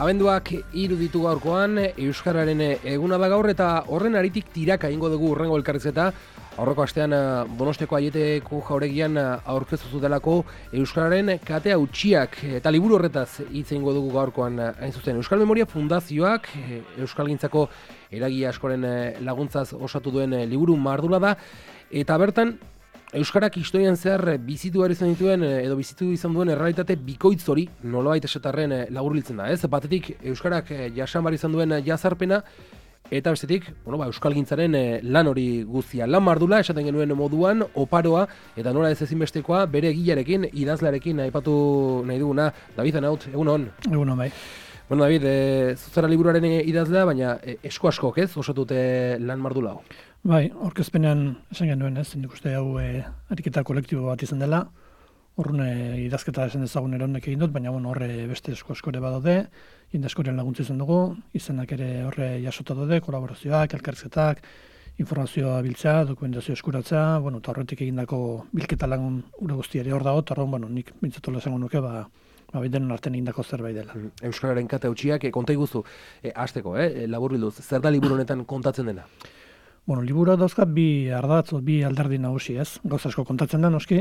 Abenduak 3 ditu gaurkoan, Euskararen eguna da gaur eta horren aritik tiraka egingo dugu hurrengo elkarrizketa. Aurreko astean Donosteko Aieteko jauregian aurkeztu zutelako Euskararen kate hautsiak eta liburu horretaz hitz egingo dugu gaurkoan hain zuzen. Euskal Memoria Fundazioak euskalgintzako eragile askoren laguntzaz osatu duen liburu mardula da eta bertan Euskarak historian zehar bizitu behar izan dituen edo bizitu izan duen errealitate bikoitz hori nolabait esatarren laburbiltzen da, ez? Batetik Euskarak jasan behar izan duen jazarpena eta bestetik, euskalgintzaren lan hori guztia. Lan mardula esaten genuen moduan, oparoa eta nola ez ezinbestekoa bere egilearekin, idazlearekin aipatu nahi duguna. David Anaut, egunon. Egunon bai. Bueno, David, zuzara liburuaren idazlea, baina esko askok ez, osatute lan mardula hau. Bai, aurkezpenean esan genuen ez, nik uste hau ariketa kolektibo bat izan dela, horren idazketa esan dezagun eronek egin dut, baina horre beste esko askore badaude, jende askoren laguntza izan dugu, izenak ere horre jasota daude, kolaborazioak, elkarrizketak, informazioa biltzea, dokumentazio eskuratzea, eta horretik egindako bilketa lagun ure guzti ere hor dago, eta nik bintzatola esango nuke, bidenen artean egindako zerbait dela. Euskararen kate hautsiak, konta iguzu, hasteko, laburbilduz, zer da liburu honetan kontatzen dena? Liburu dauzka bi ardatz, bi alderdi nagusi, ez? Gauza asko kontatzen da, noski,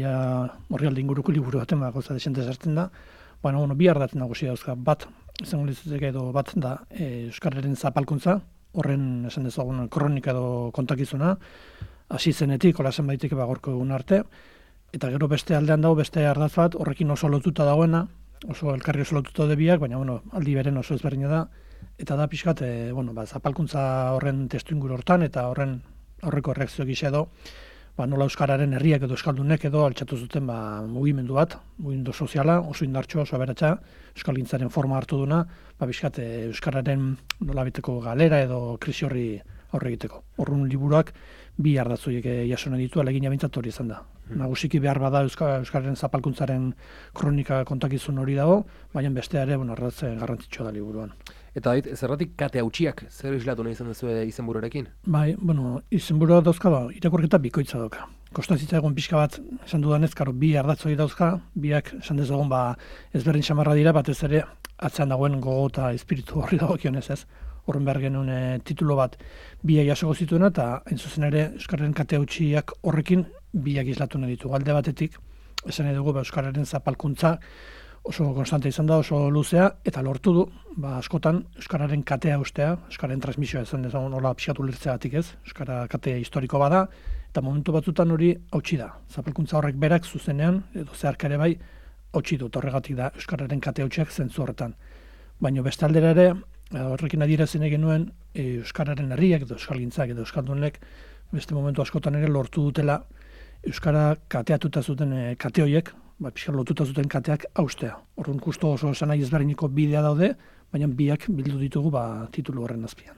horri inguruko liburu baten, gauza desente sartzen da. Bi ardatz nagusi dauzka, bat, izango litzateke edo bat da, Euskararen zapalkuntza, horren esan dezagun kronika edo kontakizuna, hasi zenetik, hola zen baitik gorko egun arte, eta gero beste aldean dago, beste ardatz bat, horrekin oso lotuta dagoena, oso elkarri oso lotuta debiak, baina aldi beren oso ezberdina da, eta da pixkat, zapalkuntza horren testu inguru hortan, eta horreko reakzio gisa edo, nola Euskararen herriak edo Euskaldunek edo altxatu zuten mugimendu bat, mugimendu soziala, oso indartsua, oso aberatsa, euskalgintzaren forma hartu duna, pixkat Euskararen nolabiteko galera edo krisi horri aurre egiteko. Horren liburuak bi ardatzoiek jasona ditu, alegina bintzat hori izan da. Nagusiki behar bada Euskararen zapalkuntzaren kronika kontakizun hori dago, baina beste ere ardatze garrantzitsua da liburuan. Eta David, zerratik kate hautsiak, zer islatu nahi izan duzu izenburuarekin? Bai, izenburua dauzka irakurketa bikoitza dauka. Kostazitza egon pixka bat, esan dudanez, bi ardatzoi dauzka, biak esan dezagun ezberdin samarra dira, batez ere atzean dagoen gogo eta espiritu horri dagokionez ez. Horren behar genuen titulo bat biak jasoko zituena, eta hain zuzen ere Euskararen kate hautsiak horrekin biak islatu nahi ditu. Alde batetik, esan nahi dugu Euskararen zapalkuntza oso konstante izan da, oso luzea, eta lortu du, askotan Euskararen katea ustea, Euskararen transmisioa esan dezagun hola pixkatu lertzeagatik ez, Euskara katea historiko bada, eta momentu batzutan hori hautsi da. Zapalkuntza horrek berak zuzenean, edo zeharkare bai, hautsi dut horregatik da Euskararen kate hautsiak zentzu horretan. Baina beste aldera ere, horrekin adierazten egin nuen, Euskararen herriak edo euskalgintzak edo euskaldunek beste momentu askotan ere lortu dutela Euskara kateatuta zuten kate horiek, pixkar lotuta zuten kateak haustea. Horren kusto oso esan nahi ezberdiniko bidea daude, baina biak bildu ditugu titulu horren azpian.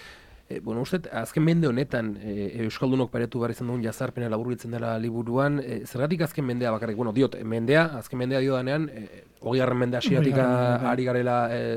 Uste, azken mende honetan Euskaldunok paretu behar izan duen jazarpena laburbiltzen dela liburuan, zergatik azken mendea bakarrik, azken mendea dio danean, 20. mende hasieratik ari garela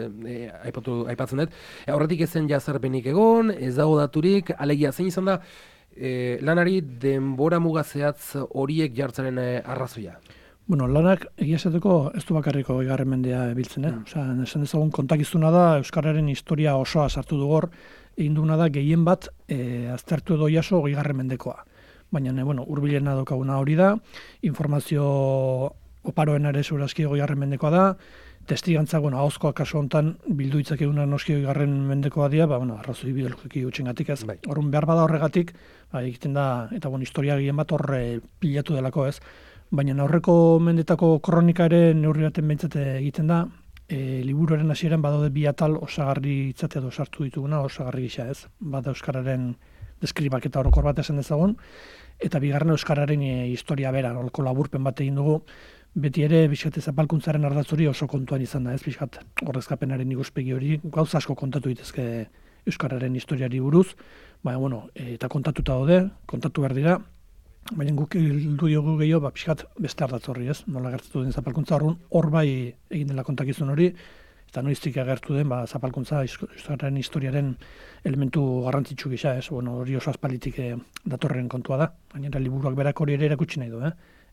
aipatzen dut. Horretik ezen jazarpenik egon, ez dago daturik, alegia zein izan da lanari denbora mugazeatz horiek jartzaren arrazoia? Lanak egia esateko ez du bakarriko 20. mendea biltzen, esan dezagun kontakizuna da, Euskararen historia osoa sartu dugor, egin duguna da gehien bat aztertu edo jaso 20. mendekoa. Baina, hurbilena daukaguna hori da, informazio oparoen ere segurazki 20. mendekoa da, testigantza, ahozkoa kaso honetan bildu itzakeguna noski 20. mendekoa dira, arrazoi bideologiki utxengatik ez. Horren behar bada horregatik, egiten da, eta historia gehien bat horre pilatu delako ez. Baina aurreko mendetako kronika ere neurri baten behintzat egiten da, liburuaren hasieran badaude bi atal osagarri itzate edo sartu dituguna, osagarri gisa ez. Bada Euskararen deskribaketa orokor bat esan dezagun, eta bigarren Euskararen historia bera, nolko laburpen bat egin dugu, beti ere bizkat zapalkuntzaren ardatzori oso kontuan izan da ez, bizkat horrezkapenaren ikuspegi hori, gauza asko kontatu ditezke Euskararen historiari buruz, baina, eta kontatuta daude, kontatu behar dira, baina guk hildu diogu gehiago, pixkat beste ardatz horri ez, nola gertatu den zapalkuntza hor bai egin dela kontakizun hori, eta noiztik agertu den zapalkuntza Euskararen historiaren elementu garrantzitsu gisa ez, hori oso aspalditik datorren kontua da, baina liburuak berak hori ere erakutsi nahi du,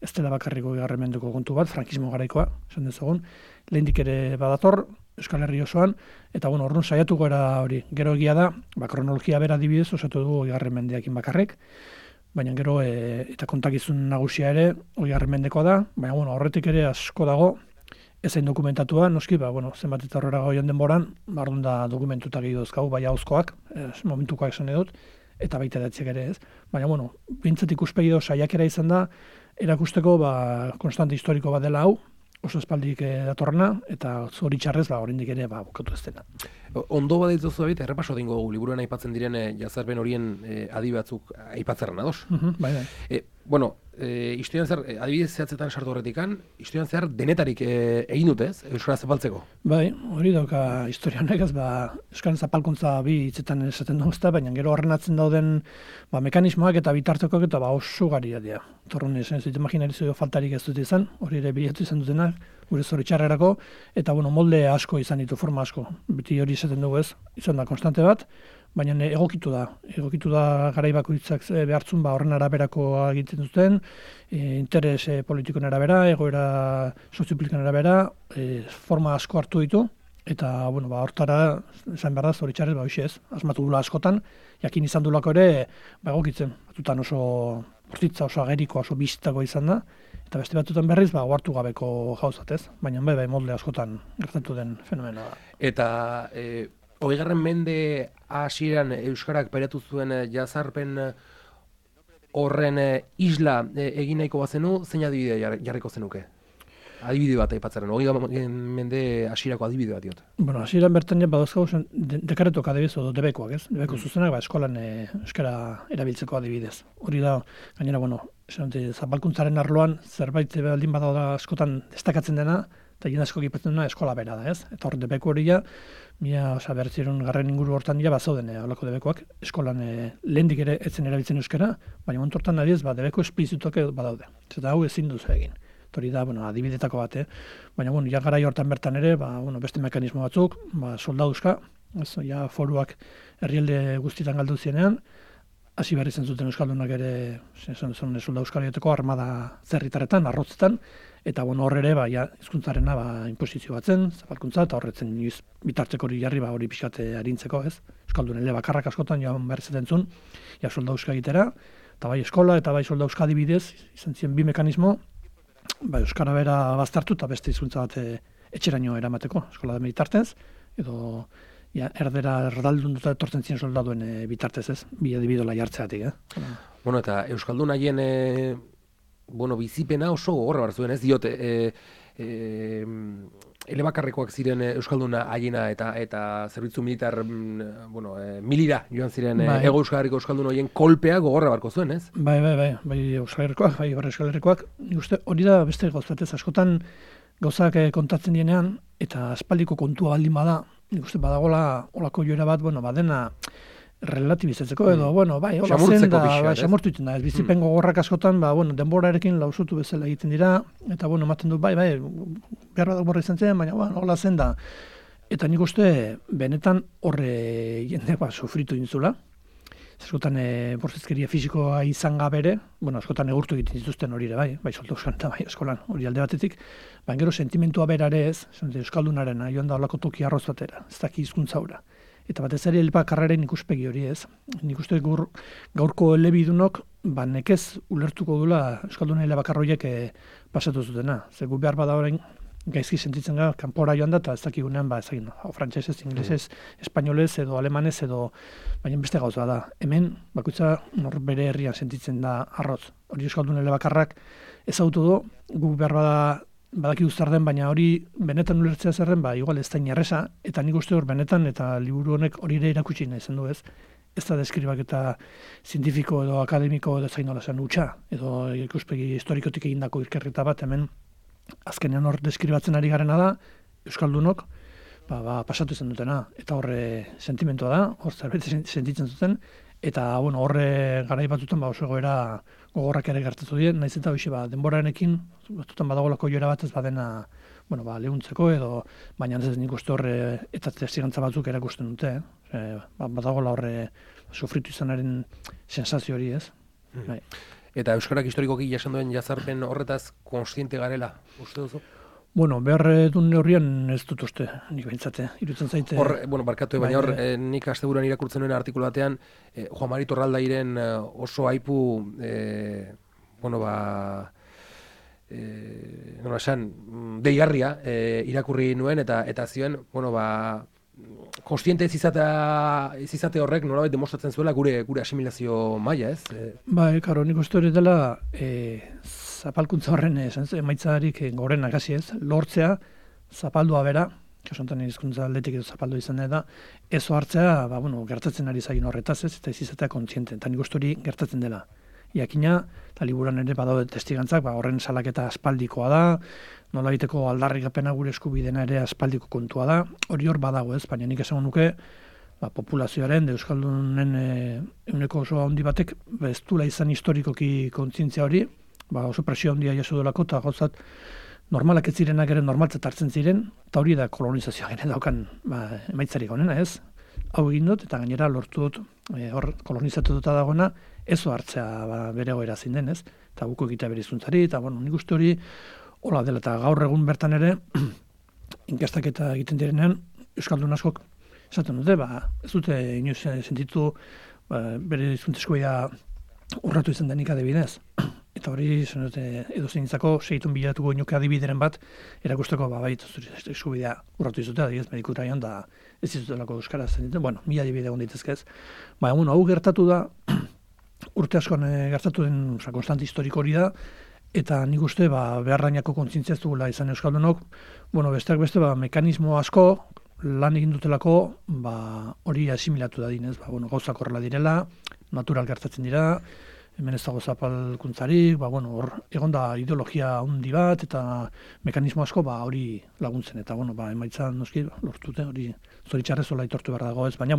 ez dela bakarriko bigarren mendeko kontu bat, frankismo garaikoa, esan dezagun, lehendik ere badator, Euskal Herri osoan, eta orduan saiatuko era hori. Gero egia da, kronologia bera adibidez osatu dugu bigarren mendeakin bakarrik, baina gero eta kontakizun nagusia ere bigarren mendekoa da, baina horretik ere asko dago, ezain dokumentatua, noski, zenbat eta horrela goian denboran, orduan da dokumentuta gehi dozkau, bai hauzkoak, momentukoak esan edut, eta baita datziak ere ez. Baina, bintzat ikuspegi saiakera izan da, erakusteko konstante historiko bat dela hau, oso espaldik datorrena, eta zoritxarrez, oraindik ere bukatu ez dena. Ondo baditzu abit, errepaso dingo liburuan aipatzen diren jazarpen horien adi batzuk aipatzerren ados. Bai. Historian zer, adibidez zehatzetan sartu horretikan, historian zehar denetarik egin dute ez, Euskara zapaltzeko? Bai, hori dauka historia honek ez, Euskara zapalkuntza bi hitzetan esaten dugu ezta, baina gero horrenatzen dauden mekanismoak eta bitartekoak eta oso garia dira. Torrun esan ez dut imaginarizio faltarik ez dut izan, hori ere bilatu izan dutenak, gure zoritxarrerako, eta molde asko izan ditu, forma asko. Beti hori esaten dugu ez, izan da konstante bat, baina egokitu da garai bakoitzak behartzun horren araberako egiten duten, interes politikoen arabera, egoera soziopolitikoen arabera, forma asko hartu ditu, eta hortara, esan behar da, zoritxarrez, hoxe ez, asmatu dula askotan, jakin izan dulako ere, egokitzen, batutan oso bortitza, oso ageriko, oso bizitako izan da, eta beste batutan berriz, ohartu gabeko jauzat ez, baina bai molde askotan gertatu den fenomena da. Eta 20. mende hasieran Euskarak pairatu zuen jazarpen horren isla egin nahiko bazenu, zein adibide jarriko zenuke? Adibide bat aipatzaren, 20. mende hasierako adibide bat diot. Hasieran bertan badozkagu dekaretok adibidez edo debekoak, ez? Debeko zuzenak eskolan euskara erabiltzeko adibidez. Hori da, gainera, zapalkuntzaren arloan zerbait baldin bada askotan destakatzen dena, eta jende asko gipatzen dena eskola bera da, ez? Eta hor debeko hori bertziron garren inguru hortan bazauden holako debekoak, eskolan lehendik ere etzen erabiltzen euskara, baina montortan adibidez, debeko esplizituak badaude. Eta hau ezin duzu egin. Hori da, adibidetako bat, baina, garai hortan bertan ere, beste mekanismo batzuk, soldaduzka, foruak herrialde guztietan galdu zienean, hasi behar izan zuten euskaldunak ere, soldaduzka horietako armada zerritarretan, arrotzetan, eta hor ere, hizkuntzarena inposizio batzen, zapalkuntza, eta horretzen bitartzeko hori jarri, hori pixkate harintzeko, ez? Euskaldunen bakarrak askotan, behar izaten zuen, soldaduzka egitera, eta bai eskola, eta bai soldaduzka adibidez, izan ziren bi mekanismo, euskara bera baztertu eta beste hizkuntza bat etxeraino eramateko, eskola da bitartez, edo erdaldun dut etortzen ziren soldaduen bitartez ez, bi adibidola jartzeatik. Eta euskaldun haien bizipena oso gogorra bar zuen, ez diote, elebakarrekoak ziren euskalduna haiena eta zerbitzu militar milira joan ziren Hego Euskal Herriko euskaldun horien kolpea gogorra barko zuen, ez? Bai Euskal Herrikoak, bai Euskal Herrikoak, hori da beste gauzatez askotan gauzak kontatzen dienean eta aspaldiko kontua baldin bada, nik uste badagola olako joera bat, badena relatibizatzeko edo, hola zen da, xamurtu egiten da, ez bizipen gogorrak askotan, denborarekin lausotu bezala egiten dira, eta, ematen du, behar bat borra izan zen, baina, hola zen da. Eta nik uste, benetan horre jende sufritu dintzula, askotan bortizkeria fisikoa izan gabere, askotan egurtu egiten dituzten hori ere, bai soldauzkan eta bai eskolan, hori alde batetik, gero sentimentua berare ez, euskaldunaren, joan da holako toki arroz batera, ez daki hizkuntza hura. Eta batez ere elbakarraren ikuspegi hori ez. Nik uste gaurko elebidunok, nekez ulertuko dula euskaldunen elebakarroiek pasatu zutena. Zegu behar bada orain gaizki sentitzen gara, kanpora joan da, eta ez dakigunean, frantsesez, inglesez, espainolez edo alemanez edo, baina beste gauza da. Hemen, bakoitza nor bere herrian sentitzen da arroz. Hori euskaldunen elebakarrak ezagutu du, guk behar bada badaki zer den, baina hori benetan ulertzea zerren, igual ez da inerreza, eta nik uste hor benetan, eta liburu honek hori ere erakutsi nahi zen du ez. Ez da deskribak eta zientifiko edo akademiko edo zain nola zen utxa, edo ikuspegi historikotik egindako ikerketa bat, hemen azkenean hor deskribatzen ari garena da, euskaldunok, pasatu izan dutena, eta horre sentimentua da, hor zerbait sentitzen zuten, eta horre garai batzutan oso egoera gogorrak ere gertatu dien, naiz eta hoxe denborarekin, batzutan badagolako joera bat ez badena lehuntzeko edo, baina ez nik uste horre eta testigantza batzuk erakusten dute, badagola horre sufritu izanaren sensazio hori ez. Eta euskarak historikoki jasan duen jazarpen horretaz konstiente garela, uste duzu? Bueno, behar duen neurrian ez dut uste, nik behintzate, irutzen zaite. Barkatu, baina nik asteburuan irakurtzen nuen artikulu batean, Juan Mari Torraldairen oso aipu, nola esan, deigarria irakurri nuen, eta zioen, konstiente ez izate horrek nolabait demostratzen zuela gure asimilazio maila, ez? Bai, karo, nik uste hori dela zapalkuntza horren emaitzarik gorenak hasi ez, lortzea, zapaldua bera, kasontan hizkuntza aldetik edo zapaldu izan da, ez hartzea, gertatzen ari zain horretaz ez, eta ez izatea kontziente, eta nik uste hori gertatzen dela. Iakina, eta liburan ere badaude testigantzak, horren salaketa aspaldikoa da, nola biteko aldarrikapena gure eskubidena ere aspaldiko kontua da, hori hor badago ez, baina nik esango nuke, populazioaren, euskaldunen euneko oso handi batek, ez duela izan historikoki kontzientzia hori, oso presio handia jaso delako, eta gauzat normalak ez zirenak ere normaltzat hartzen ziren, eta hori da kolonizazioa gene daukan emaitzarik honena ez, hau egin dut, eta gainera lortu dut, hor kolonizatuta dagoena, ez hartzea bere goera zin den ez, eta buko egitea bere hizkuntzari, eta nik uste hori hola dela, eta gaur egun bertan ere, inkestaketa egiten direnean, euskaldun askok esaten dute, ez dute inoiz sentitu bere hizkuntzezko urratu izan denik adibidez. Eta hori, edo zeintzako, segitun bilatuko inuke adibideren bat, erakusteko, eskubidea urratu izute, adibidez, medikutraian, da ez izutelako euskara zen ditu, mila adibide egon ditezkez. Hau gertatu da, urte askoan gertatu den, konstante historiko hori da, eta nik uste, beharrainako kontzientzia ez dugula izan euskaldunok, besteak beste, mekanismo asko, lan egin dutelako, hori asimilatu da dinez, gauzak horrela direla, natural gertatzen dira, hemen ez dago zapalkuntzarik, hor egon da ideologia handi bat, eta mekanismo asko hori laguntzen, eta emaitzan noski lortute, hori zoritxarrez hola aitortu behar dago ez, baina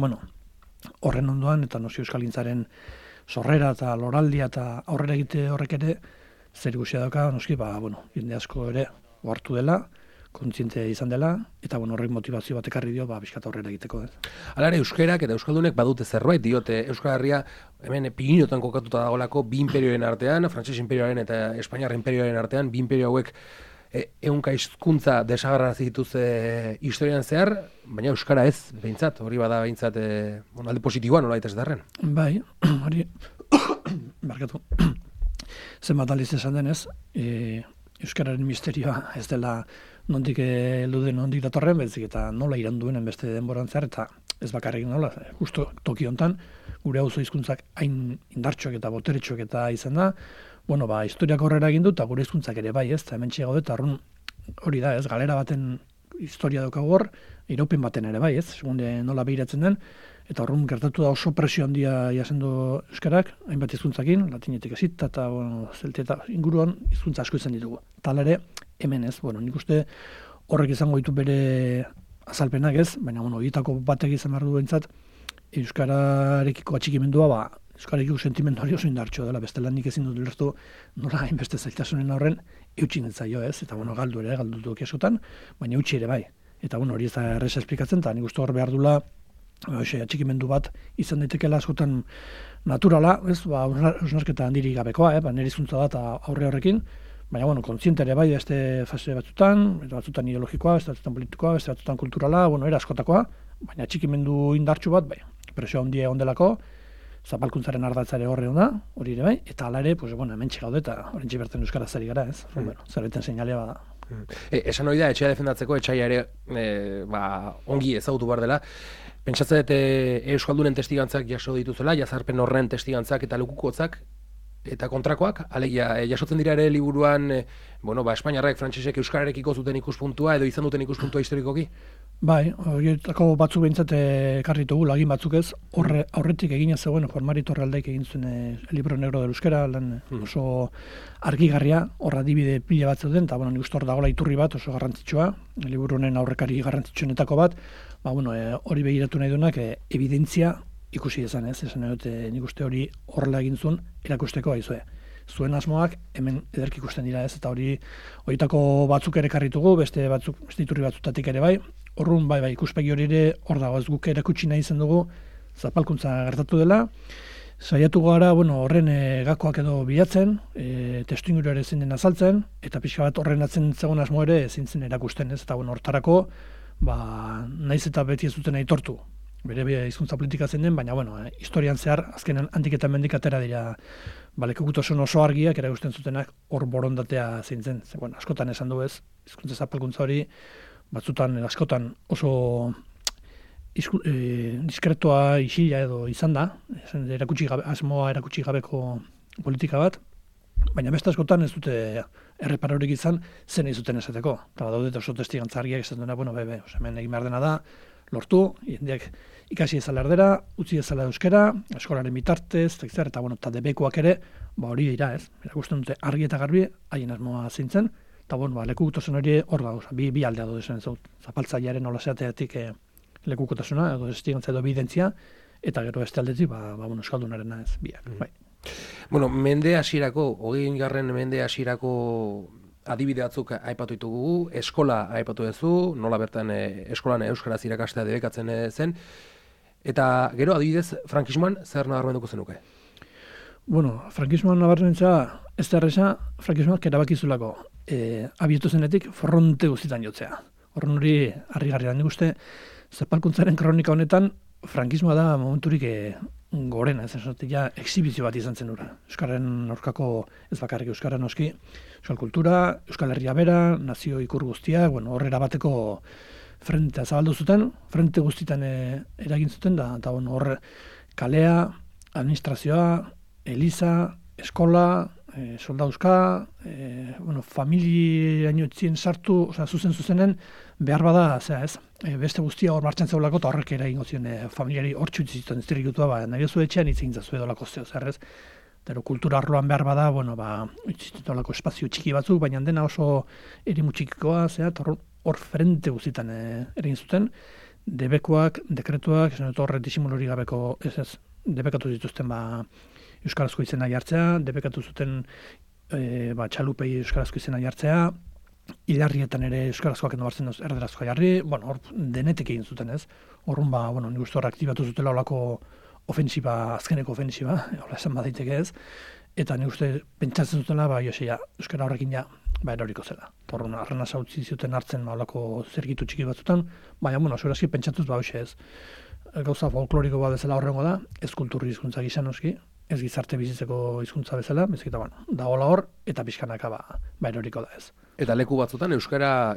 horren ondoan, eta noski euskalgintzaren sorrera eta loraldia eta aurrera egite horrek ere, zer ikusia dauka, noski, jende asko ere ohartu dela, kontziente izan dela, eta horrek motivazio bat ekarri dio, bizkat aurrera egiteko. Alare, euskerak eta euskaldunek badute zerbait, diote Euskal Herria, hemen Piriniotan kokatuta dagoelako, bi imperioen artean, Frantses imperioaren eta Espainiar imperioaren artean, bi imperio hauek ehunka hizkuntza desagerrarazi dituzte historian zehar, baina euskara ez, behintzat, hori bada behintzat alde positiboa nola ez darren. Bai, hori, barkatu, zenbat aliz esan denez, euskararen misterioa ez dela nondik heldu den, nondik datorren, bezik eta nola iran duenen beste denboran zehar, eta ez bakarrik nola, justo toki hontan, gure auzo hizkuntzak hain indartxoak eta boteretxoak eta izan da, historiak horrela egin du, eta gure hizkuntzak ere bai, ez, eta hemen txegago eta hori da, ez, galera baten historia daukagu hor, iraupen baten ere bai, ez, segunde nola behiratzen den, eta horren gertatu da oso presio handia jasen du euskarak, hainbat hizkuntzakin, latinetik ezita eta zelte eta inguruan hizkuntza asko izan ditugu. Tal ere, hemen ez, nik uste horrek izango ditu bere azalpenak ez, baina horietako batek izan behar du bentsat, euskararekiko atxikimendua, euskarekiko sentimendu hori oso indartxo dela, beste lan nik ezin dut lertu nola hainbeste zailtasunen horren eutxin etzaio ez, eta galdu ere, galdutu esotan, baina eutxi ere bai. Eta hori ez da erreza esplikatzen, eta nik uste hor behar dula atxikimendu bat izan daitekela askotan naturala, ez, osnarketa handirik gabekoa, nire hizkuntza da eta aurre horrekin, baina, kontziente ere bai, beste fase batzutan ideologikoa, beste batzutan politikoa, beste batzutan kulturala, era askotakoa, baina atxikimendu indartsu bat, presio handia ondelako, zapalkuntzaren ardatzare horre da, hori ere bai, eta hala ere, hemen txegaude eta horrentxe berten euskara zari gara, ez, zerbeten seinalea bada. Esan hori da, etxea defendatzeko, etxaia ere ongi ezagutu behar dela. Pentsatzen dut euskaldunen testigantzak jaso dituzela, jazarpen horren testigantzak eta lukukotzak, eta kontrakoak, alegia, jasotzen dira ere liburuan, Espainiarrek, frantsesek euskararekiko zuten ikuspuntua, edo izan duten ikuspuntua historikoki? Bai, horietako batzuk behintzat ekarritugu, lagin batzuk ez, aurretik egina zegoen, Juan Mari Torraldaik egin zuen libro negro del euskera, lan oso argigarria, horra adibide pila bat zeuden, eta nik uste hor dagoela iturri bat oso garrantzitsua, liburu honen aurrekari garrantzitsuenetako bat, hori begiratu nahi duenak, evidentzia ikusi esan ez, esan nik uste hori horrela egin zuen, erakusteko aizue. Zuen asmoak hemen ederki ikusten dira ez, eta horietako batzuk ere karritugu, beste iturri batzutatik ere bai, horrun ikuspegi hori ere hor dago ez guk erakutsi nahi izan dugu zapalkuntza gertatu dela, Saiatu gara, horren gakoak edo bilatzen, testuinguru ere ezin den azaltzen, eta pixka bat horren atzen zegoen asmo ere ezin zen erakusten, ez? Eta hortarako, naiz eta beti ez duten aitortu. Bere hizkuntza politika zen den, baina, historian zehar, azkenan handik eta mendik atera dira, lekukutasun oso argiak erakusten zutenak hor borondatea zein zen. Askotan esan du ez, hizkuntza zapalkuntza hori, batzutan askotan oso diskretoa isila edo izan da, asmoa erakutsi gabeko politika bat, baina beste askotan ez dute erreparorik izan zen izuten esateko. Eta daude oso testigantza argiak esaten duena, hemen egin behar dena da, lortu, jendeak ikasi ezala erdera, utzi ezala euskera, eskolaren bitartez, eta debekuak ere, hori dira ez, erakusten dute argi eta garbi, haien asmoa zintzen, eta lekukotasun hori hor da, bi aldea dut esan ez dut, zapaltzailearen olaseateatik lekukotasuna, edo testigantza edo evidentzia, eta gero beste aldetik, euskaldunarena ez, biak. Mende hasierako, 20. mende hasierako adibide batzuk aipatu ditugu, eskola aipatu duzu, nola bertan eskolan euskaraz irakastea debekatzen zen, eta gero adibidez frankismoan zer nabarmenduko zenuke? Frankismoan nabarmentza ez da erresa, frankismoak erabakizulako abietu zenetik fronte guztietan jotzea. Horren hori harrigarria da, nik uste zapalkuntzaren kronika honetan frankismoa da momenturik gorena, ez ja exhibizio bat izan zen ura. Euskararen aurkako ez bakarrik euskara noski, euskal kultura, euskal herria bera, nazio ikur guztia, horrera bateko frentea zabaldu zuten, frente guztietan eragin zuten da, eta hor kalea, administrazioa, eliza, eskola, soldauzka, familiaino etzien sartu, zuzenen, behar bada, beste guztia hor martxan zeulako, eta horrek ere ingo zion familiari hor txutzitzen ez dirigutua, nahi zu etxean itzegin zazu edolako zeo, zerrez. Pero kultura arloan behar bada, itxitolako espazio txiki batzuk, baina dena oso erimu txikikoa, hor frente guztietan egin zuten, debekuak, dekretuak, horre disimulori gabeko, debekatu zituzten euskarazko izena jartzea, debekatu zuten txalupei euskarazko izena jartzea, hilarrietan ere euskarazkoak endo bartzen erderazkoa jarri, hor denetik egin zuten ez. Horrun nik uste hor aktibatu zutela olako ofensiba, azkeneko ofensiba, hola esan badaiteke ez, eta nik uste pentsatzen zutela, euskara horrekin eroriko zela. Horrun arrena sautzi zuten hartzen olako zergitu txiki batzutan, baina, segurazki pentsatuz ez. Gauza folkloriko bat bezala horrengo da, ez kulturri hizkuntza gisa noski, ez gizarte bizitzeko hizkuntza bezala, beziketa, da hola hor, eta pixkanaka eroriko da ez. Eta leku batzutan euskara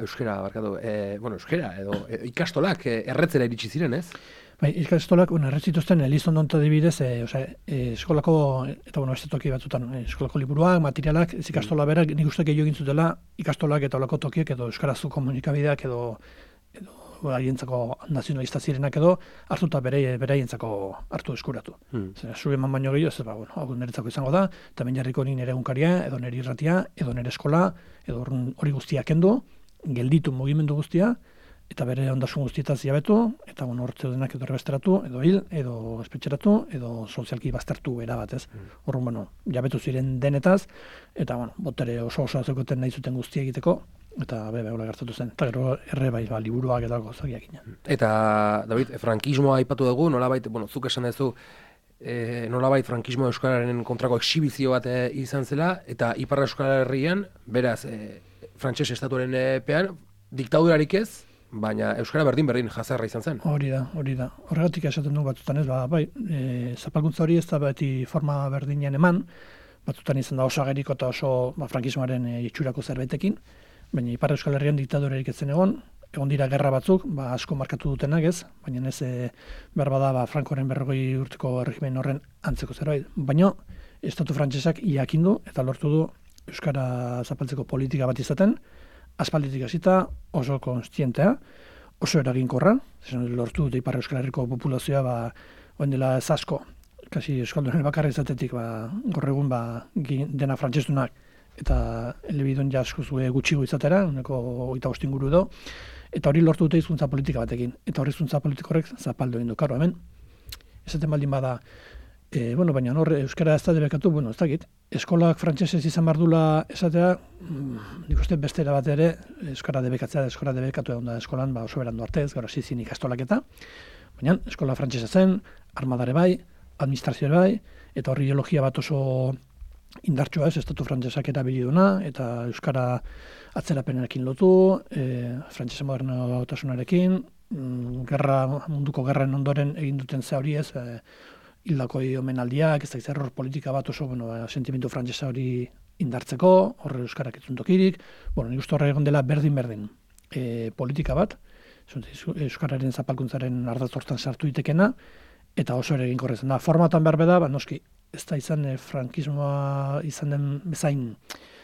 edo ikastolak erretzera iritsi ziren, ez? Ikastolak erretzituzten Elizondon adibidez, eskolako, eta estatoki batzutan, eskolako liburuak, materialak, ez ikastola berak, nik uste gehiago egin zutela, ikastolak eta olako tokiek, edo euskarazko komunikabideak, edo haientzako nazionalista zirenak edo hartuta beraientzako hartu eskuratu. Zu eman baino gehiago, ez hau niretzako izango da, eta ben jarriko nire egunkaria, edo nire irratia, edo nire eskola, edo hori guztia kendu, gelditu mugimendu guztia, eta bere ondasun guztietaz jabetu, eta hortze denak edo erbesteratu, edo hil, edo espetxeratu, edo sozialki baztertu erabatez. Horren, jabetu ziren denetaz, eta botere oso azekoten nahi zuten guztia egiteko, eta hola gertatu zen. Eta gero erre liburuak edo gozagiak ina. Eta, David, frankismoa aipatu dugu, nolabait, zuk esan duzu, nolabait frankismo euskararen kontrako exhibizio bat izan zela, eta Ipar Euskal Herrian, beraz, frantses estatuaren pean, diktadurarik ez, baina euskara berdin jazarra izan zen. Hori da. Horregatik esaten du batzutan ez, zapalkuntza hori ez da beti forma berdinean eman, batzutan izan da oso ageriko eta oso frankismoaren itxurako zerbetekin, baina Ipar Euskal Herrian diktadurarik ez zen egon dira gerra batzuk, asko markatu dutenak ez, baina ez behar bada Frankoren 40 urteko erregimen horren antzeko zerbait. Baina estatu frantsesak jakindu eta lortu du euskara zapaltzeko politika bat izaten, aspalditik hasita oso konstientea, oso eraginkorra, lortu dute Ipar Euskal Herriko populazioa oen dela ez asko, kasi euskaldunen bakarra izatetik gaur egun dena frantsestunak eta elebidun asko gutxigo izatera, uneko 25 inguru edo, eta hori lortu dute hizkuntza politika batekin. Eta hori hizkuntza politika horrek zapaldu egin du. Karo, hemen, esaten baldin bada, baina hor euskara ez da debekatu, ez dakit, eskolak frantsesez izan bardula esatea, nik uste bestera bat ere, euskara debekatzea, euskara debekatu egon da eskolan, oso berandu artez, gero zizin ikastolak eta, baina eskola frantsesa zen, armadare bai, administrazioa bai, eta hor ideologia bat oso indartsua ez, estatu frantsesak erabili duna, eta euskara atzerapenarekin lotu, frantsese modernotasunarekin, munduko gerren ondoren egin duten ze hori ez, hildako omenaldiak, ez da error politika bat oso, sentimendu frantsesa hori indartzeko, horre euskarak etzun tokirik, nik uste horre egon dela berdin politika bat, euskararen zapalkuntzaren ardatz sartu itekena, eta oso ere egin korrezen da. Formatan behar beda, noski, ez da izan frankismoa izan den bezain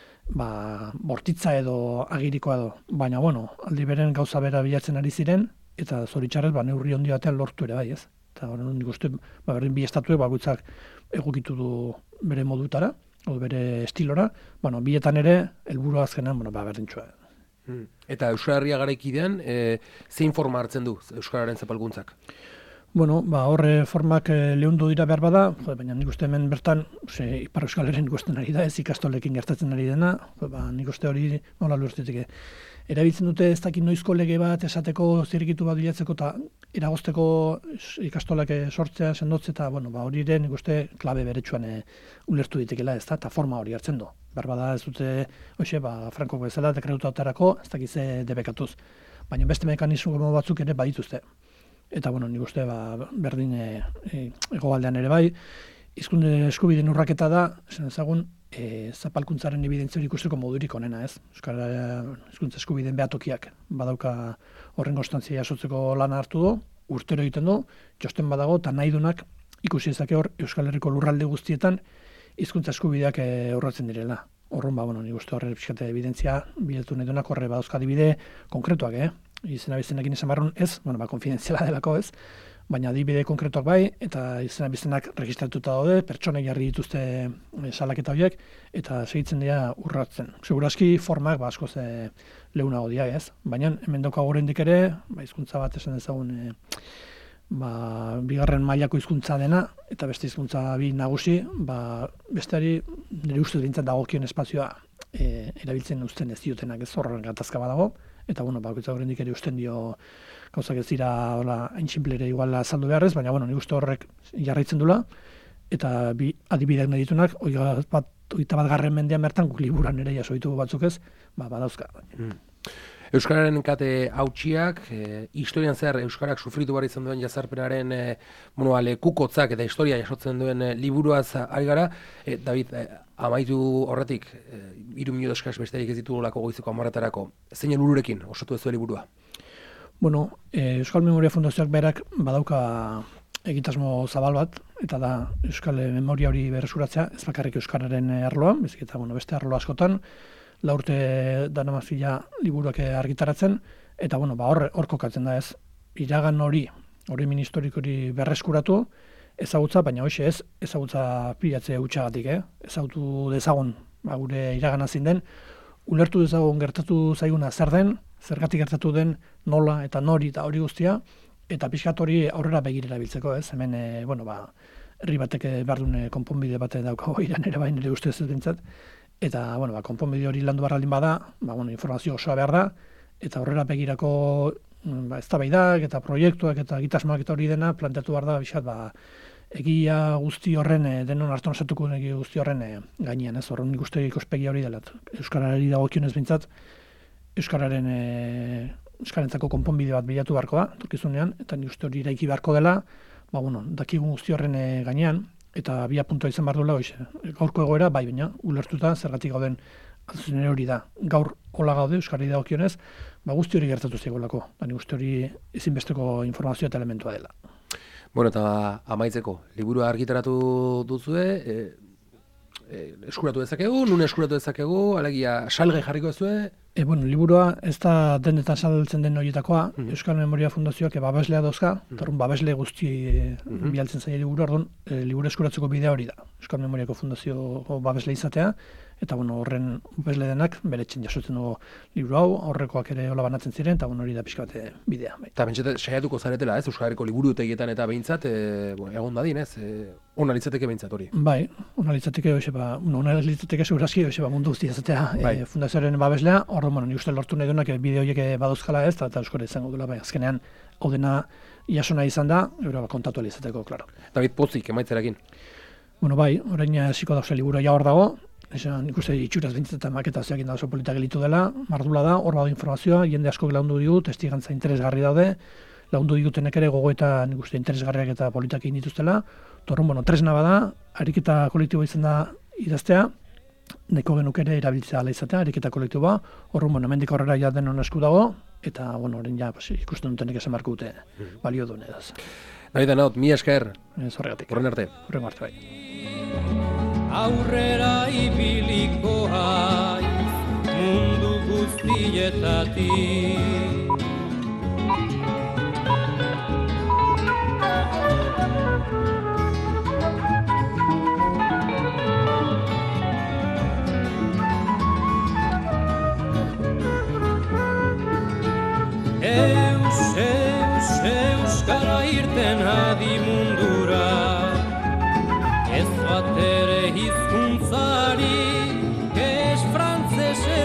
bortitza edo agirikoa edo, baina aldi beren gauza bera bilatzen ari ziren, eta zoritxarrez neurri handi batean lortu ere bai ez. Eta nik uste, berdin bi estatuek bakoitzak egokitu du bere modutara, bere estilora, bietan ere, helburu azkenan, berdintxua. Eta Euskal Herria garaikidean, zein forma hartzen du Euskararen zapalkuntzak? Horre formak lehundu dira behar bada, baina nik uste hemen bertan, Ipar Euskal Herrian ikusten ari da, ez ikastolekin gertatzen ari dena, nik uste hori nola lurtetik. Erabiltzen dute ez dakit noizko lege bat, esateko zirrikitu bat bilatzeko eta eragozteko ikastolak sortzea, sendotze, eta hori ere nik uste klabe beretsuan ulertu ditekela ez da, eta forma hori hartzen du. Berbada ez dute, Franko bezala, dekretutatarako, ez dakit ze debekatuz. Baina beste mekanismo batzuk ere badituzte. Eta nik uste berdin hegoaldean ere bai, hizkuntza eskubideen urraketa da, esan ezagun, zapalkuntzaren ebidentzia hori ikusteko modurik onena ez. Hizkuntza eskubideen behatokiak badauka horren konstantzia jasotzeko lana hartu du, urtero egiten du, txosten badago, eta nahi dunak ikusi ezake hor Euskal Herriko lurralde guztietan hizkuntza eskubideak urratzen direla. Horren nik uste horre pixkate ebidentzia bilatu nahi dunak horre badauzka adibide konkretuak, izena bizenekin esan barrun ez, konfidenziala delako ez, baina adibide konkretuak bai, eta izena bizenak registratuta daude, pertsonek jarri dituzte salaketa horiek, eta segitzen dira urratzen. Segurazki formak askoz lehunago dira ez, baina hemen daukago oraindik ere, hizkuntza bat esan dezagun, bigarren mailako hizkuntza dena, eta beste hizkuntza bi nagusi, besteari nire ustez bintzat dagokion espazioa erabiltzen uzten ez diotenak ez horren gatazka badago, eta bakoitza horrendik ere usten dio gauzak ez dira hain simplere igual azaldu beharrez, baina nik uste horrek jarraitzen dula, eta bi adibideak nahi ditunak, 21. mendean bertan guk liburan ere jaso ditugu batzuk ez, badauzka. Euskararen kate hautsiak, historian zehar Euskarak sufritu behar izan duen jazarpenaren lekukotzak eta historia jasotzen duen liburuaz ari gara. David, amaitu horretik, 3 milioi eskas besterik ez ditugulako goizeko 10:00 zein helbururekin osatu ez du liburua? Euskal Memoria Fundazioak berak badauka egitasmo zabal bat, eta da Euskal Memoria hori berreskuratzea, ez bakarrik Euskararen arloan, bezik eta beste arlo askotan, 4 urte danamazila liburuak argitaratzen, eta hor kokatzen da ez, iragan hori historiko hori berreskuratu, ezagutza, baina hoxe ez, ezagutza pilatze hutsagatik, ezagutu dezagun gure iragana zein den, ulertu dezagun gertatu zaiguna zer den, zergatik gertatu den, nola eta nori eta hori guztia, eta pixkat hori aurrera begirera biltzeko, ez, hemen, herri batek behar duen konponbide bat daukago iran ere bain ere ustez ez bintzat, eta, konponbide hori landu barraldin bada, informazio osoa behar da, eta aurrera begirako eztabaidak eta proiektuak eta egitasmoak eta hori dena planteatu behar da, bizat, egia guzti horren, denon hartu nosatuko egia guzti horren gainean, ez, horren nik uste ikuspegi hori dela. Euskarari dagokionez bintzat, Euskarentzako konponbide bat bilatu beharko da, torkizunean, eta nik uste hori iraiki beharko dela, dakigun guzti horren gainean, eta bi puntua izan behar duela, gaurko egoera, bai, baina, ulertuta, zergatik gauden, azuzen hori da, gaur hola gaude, Euskarari dagokionez, guzti hori gertatu zegolako, nik uste hori ezinbesteko informazioa eta elementua dela. Eta amaitzeko, liburua argitaratu duzue, eskuratu dezakegu, nun eskuratu dezakegu, alegia salgai jarriko duzue? Liburua ez da denetan saltzen den horietakoa, Euskal Memoria Fundazioak babeslea dauzka, eta babesle guzti bialtzen zaila liburu, liburu eskuratzeko bidea hori da. Euskal Memoriako Fundazioko babesle izatea, eta horren bezle denak bere etxen jasotzen dugu liburu hau, aurrekoak ere hola banatzen ziren, eta hori da pixka bat bidea. Bai. Eta bentsete, saiatuko zaretela, ez, Euskal Herriko liburutegietan eta behintzat, egon dadin, ez, ona litzateke behintzat hori. Bai, ona litzateke, segurazki, mundu guzti ezatea fundazioaren babeslea, horren, nik uste lortu nahi duenak bide horiek badauzkala ez, eta euskara izango dela, bai, azkenean, hau dena jasona izan da, kontatu alizateko, klaro. David Pozik, emaitzerakin. Bai, orain hasiko da liburu ja hor dago, nik uste itxuraz bintzat eta maketazioak inda oso politak elitu dela, mardula da, hor badu informazioa, jende asko lagundu digu, testigantza interesgarri daude, lagundu digutenek ere gogo eta nik uste interesgarriak eta politak egin dituztela, torrun, tresna bada, ariketa kolektiboa izan da idaztea, neko genuk ere erabiltzea ala izatea, ariketa kolektiboa, horren, hemendik aurrera ja denon esku dago, eta, orain ja, ikusten dutenek esan marko dute balio duen edaz. Nahi da naut, mi esker. Horregatik. Horren arte. Horren arte, bai. Aurrera ibiliko haiz mundu guztietatik. Euskara irten adi mundu